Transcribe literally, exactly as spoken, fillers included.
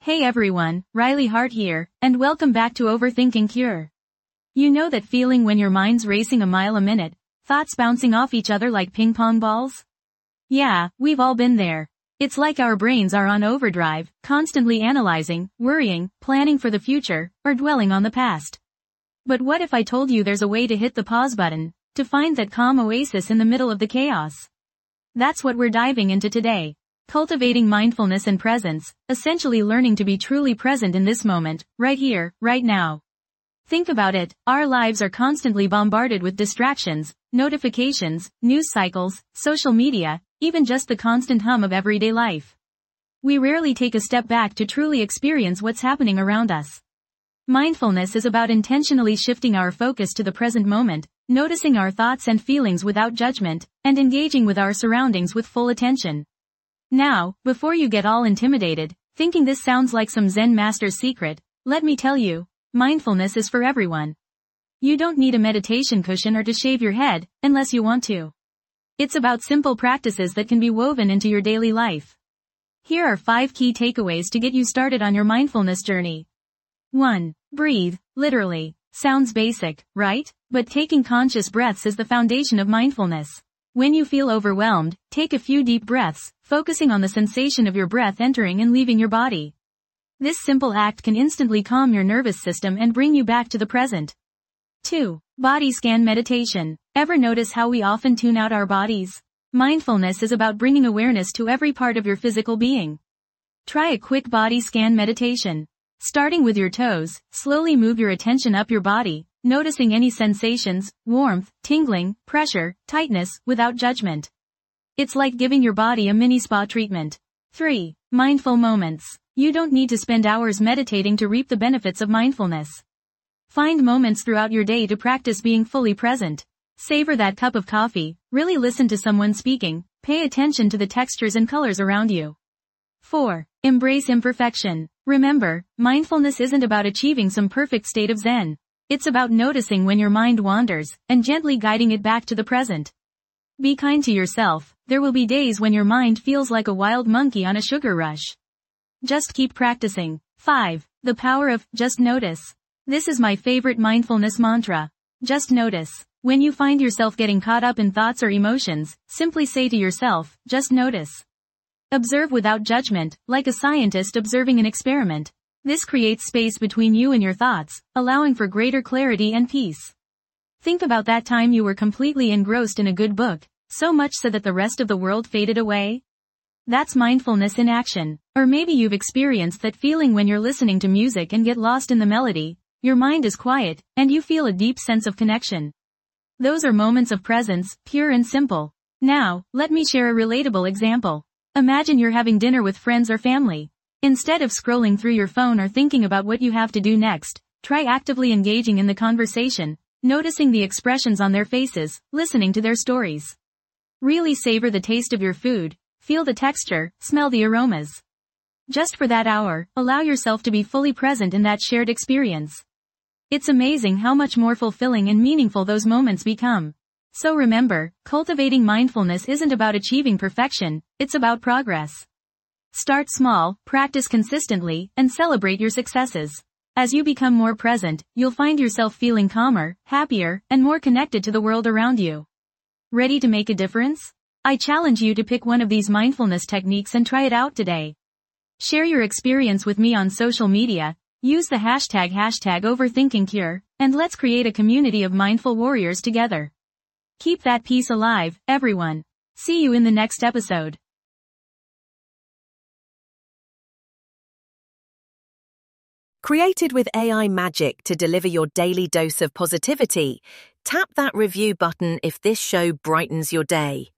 Hey everyone, Riley Hart here, and welcome back to Overthinking Cure. You know that feeling when your mind's racing a mile a minute, thoughts bouncing off each other like ping pong balls? Yeah, we've all been there. It's like our brains are on overdrive, constantly analyzing, worrying, planning for the future, or dwelling on the past. But what if I told you there's a way to hit the pause button, to find that calm oasis in the middle of the chaos? That's what we're diving into today. Cultivating mindfulness and presence, essentially learning to be truly present in this moment, right here, right now. Think about it, our lives are constantly bombarded with distractions, notifications, news cycles, social media, even just the constant hum of everyday life. We rarely take a step back to truly experience what's happening around us. Mindfulness is about intentionally shifting our focus to the present moment, noticing our thoughts and feelings without judgment, and engaging with our surroundings with full attention. Now, before you get all intimidated, thinking this sounds like some Zen master's secret, let me tell you, mindfulness is for everyone. You don't need a meditation cushion or to shave your head, unless you want to. It's about simple practices that can be woven into your daily life. Here are five key takeaways to get you started on your mindfulness journey. one. Breathe, literally. Sounds basic, right? But taking conscious breaths is the foundation of mindfulness. When you feel overwhelmed, take a few deep breaths, focusing on the sensation of your breath entering and leaving your body. This simple act can instantly calm your nervous system and bring you back to the present. two. Body scan meditation. Ever notice how we often tune out our bodies? Mindfulness is about bringing awareness to every part of your physical being. Try a quick body scan meditation. Starting with your toes, slowly move your attention up your body, noticing any sensations, warmth, tingling, pressure, tightness, without judgment. It's like giving your body a mini spa treatment. three. Mindful moments. You don't need to spend hours meditating to reap the benefits of mindfulness. Find moments throughout your day to practice being fully present. Savor that cup of coffee, really listen to someone speaking, pay attention to the textures and colors around you. four. Embrace imperfection. Remember, mindfulness isn't about achieving some perfect state of Zen. It's about noticing when your mind wanders, and gently guiding it back to the present. Be kind to yourself, there will be days when your mind feels like a wild monkey on a sugar rush. Just keep practicing. five. The power of, just notice. This is my favorite mindfulness mantra. Just notice. When you find yourself getting caught up in thoughts or emotions, simply say to yourself, just notice. Observe without judgment, like a scientist observing an experiment. This creates space between you and your thoughts, allowing for greater clarity and peace. Think about that time you were completely engrossed in a good book, so much so that the rest of the world faded away. That's mindfulness in action. Or maybe you've experienced that feeling when you're listening to music and get lost in the melody, your mind is quiet, and you feel a deep sense of connection. Those are moments of presence, pure and simple. Now, let me share a relatable example. Imagine you're having dinner with friends or family. Instead of scrolling through your phone or thinking about what you have to do next, try actively engaging in the conversation, noticing the expressions on their faces, listening to their stories. Really savor the taste of your food, feel the texture, smell the aromas. Just for that hour, allow yourself to be fully present in that shared experience. It's amazing how much more fulfilling and meaningful those moments become. So remember, cultivating mindfulness isn't about achieving perfection, it's about progress. Start small, practice consistently, and celebrate your successes. As you become more present, you'll find yourself feeling calmer, happier, and more connected to the world around you. Ready to make a difference? I challenge you to pick one of these mindfulness techniques and try it out today. Share your experience with me on social media, use the hashtag hashtag OverthinkingCure, and let's create a community of mindful warriors together. Keep that peace alive, everyone. See you in the next episode. Created with A I magic to deliver your daily dose of positivity, tap that review button if this show brightens your day.